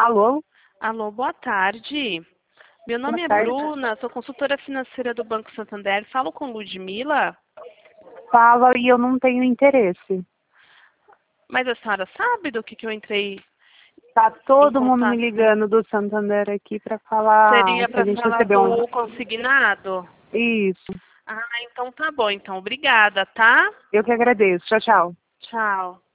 Alô? Alô, boa tarde. Meu Boa nome é tarde. Bruna, sou consultora financeira do Banco Santander. Falo com Ludmila, Fala e eu não tenho interesse. mas a senhora sabe do que eu entrei Tá em todo mundo me contato? ligando do Santander aqui pra falar Seria que a para gente falar recebeu um... do consignado? Isso. Ah, então tá bom. Então, obrigada, tá? Eu que agradeço. Tchau, tchau. Tchau.